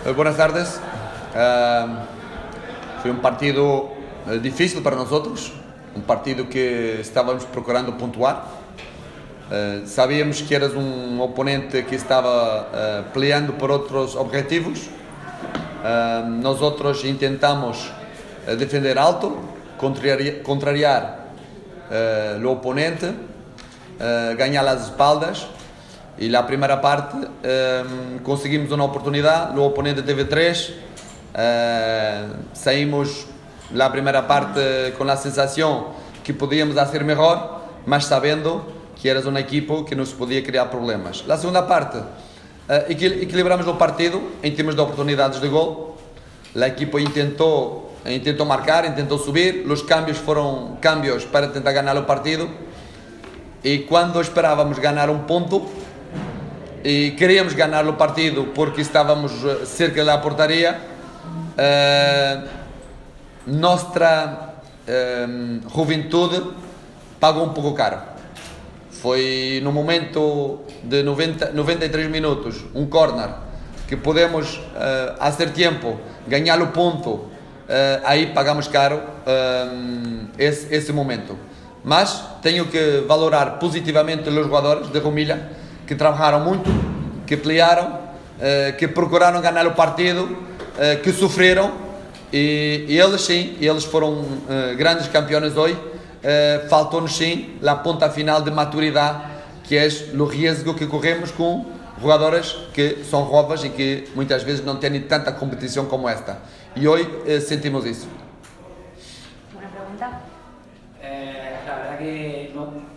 Buenas tardes. Foi um partido difícil para nós, um partido que estávamos procurando pontuar. Sabíamos que eras um oponente que estava peleando por outros objetivos. Nós outros intentamos defender alto, contrariar o oponente, ganhar as espaldas. E na primeira parte conseguimos uma oportunidade, o oponente teve 3, saímos na primeira parte com a sensação que podíamos fazer melhor, mas sabendo que eras uma equipa que nos podia criar problemas. Na segunda parte equilibramos o partido em termos de oportunidades de gol. A equipa intentou marcar, intentou subir, os cambios foram cambios para tentar ganhar o partido, e quando esperávamos ganhar um ponto e queríamos ganhar o partido porque estávamos cerca da portaria, nossa juventude pagou um pouco caro. Foi no momento de 93 minutos, um corner, que podemos a ser tempo ganhar o ponto, aí pagamos caro esse momento. Mas tenho que valorar positivamente os jogadores de Rumilha, que trabalharam muito, que pelearam, que procuraram ganhar o partido, que sofreram, e eles sim, eles foram grandes campeões hoje. Faltou-nos sim a ponta final de maturidade, que é o risco que corremos com jogadores que são jovens e que muitas vezes não têm tanta competição como esta. E hoje sentimos isso. ¿Una pregunta? La verdad que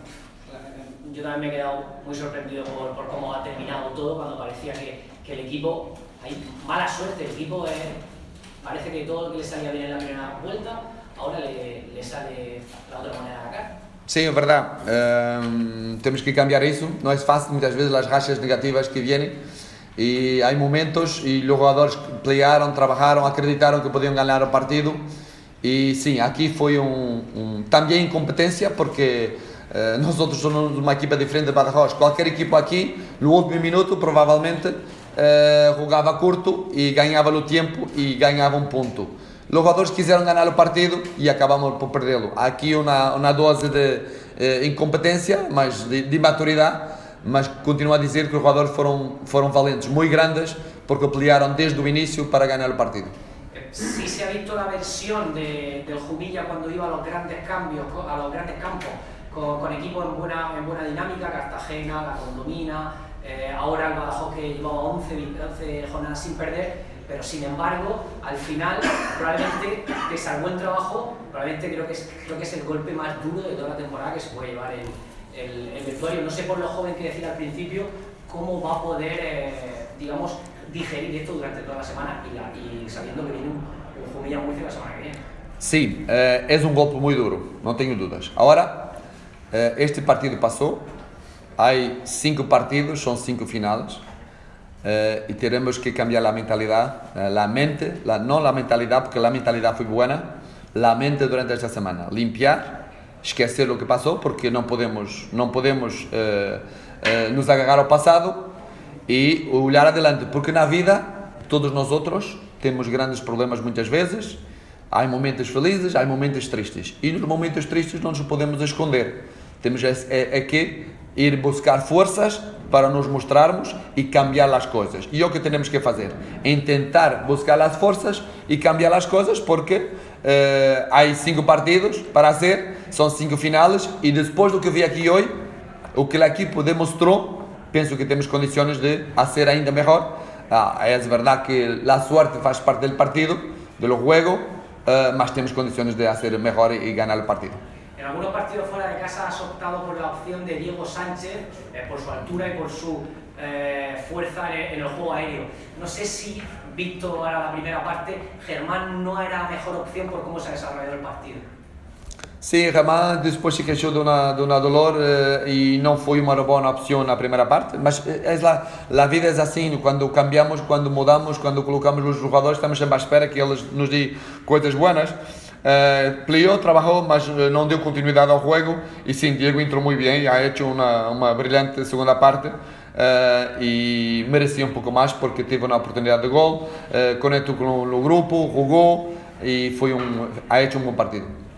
yo también me he quedado muy sorprendido por cómo ha terminado todo, cuando parecía que el equipo, hay mala suerte, el equipo parece que todo lo que le salía bien en la primera vuelta, ahora le sale la otra manera de la cara. Sim, é verdade. Temos que cambiar isso. Não é fácil, muitas vezes, as rachas negativas que vêm. E há momentos, e os jogadores pelearam, trabalharam, acreditaram que podiam ganhar o partido. E sim, aqui foi também incompetência, porque nós outros somos uma equipa diferente de Badajoz. Qualquer equipa aqui, no último minuto, provavelmente, jogava curto e ganhava o tempo e ganhava um ponto. Os jogadores quiseram ganhar o partido e acabamos por perdê-lo. Há aqui uma dose de incompetência, mas de maturidade, mas continuo a dizer que os jogadores foram valentes, muito grandes, porque pelearam desde o início para ganhar o partido. Sí se ha visto la versión del Jumilla cuando iba a los grandes cambios, a los grandes campos, con equipos en buena dinámica, Cartagena, la Condomina, ahora el Badajoz, que llevaba 11 jornadas sin perder, pero sin embargo, al final, probablemente, pese al buen trabajo, probablemente creo que es el golpe más duro de toda la temporada que se puede llevar el vestuario. No sé, por lo joven que decía al principio, cómo va a poder, digamos, digerir esto durante toda la semana y sabiendo que viene un Jumilla muy la semana que viene. Sim, é golpe muito duro, não tenho dúvidas. Agora, este partido passou, há 5 partidos, são 5 finais, e teremos que cambiar a mentalidade, a mente, não a mentalidade, porque a mentalidade foi boa, a mente durante esta semana. Limpiar, esquecer o que passou, porque não podemos nos agarrar ao passado e olhar adelante, porque na vida todos nós outros temos grandes problemas muitas vezes. Há momentos felizes, há momentos tristes, e nos momentos tristes não nos podemos esconder. Temos que ir buscar forças para nos mostrarmos e cambiar as coisas. E o que temos que fazer é tentar buscar as forças e cambiar as coisas, porque há 5 partidos para fazer, são 5 finais, e depois do que vi aqui hoje, o que a equipe demonstrou, penso que temos condições de fazer ainda melhor. É verdade que a sorte faz parte do partido, do jogo, mas temos condições de fazer melhor e ganhar o partido. En algunos partidos fuera de casa has optado por la opción de Diego Sánchez, por su altura y por su fuerza en el juego aéreo. No sé si, visto ahora la primera parte, Germán no era mejor opción por cómo se ha desarrollado el partido. Sim, Germán depois se queixou de uma dolor e não foi uma boa opção na primeira parte, mas a vida é assim, quando cambiamos, quando mudamos, quando colocamos os jogadores, estamos sempre à espera que eles nos dêem coisas boas. Peleou, trabalhou, mas não deu continuidade ao jogo, e sim, Diego entrou muito bem, ha hecho uma brilhante segunda parte, y merecía un poco más porque tuvo una oportunidad de gol, conectó con el grupo, jugó y ha hecho un buen partido.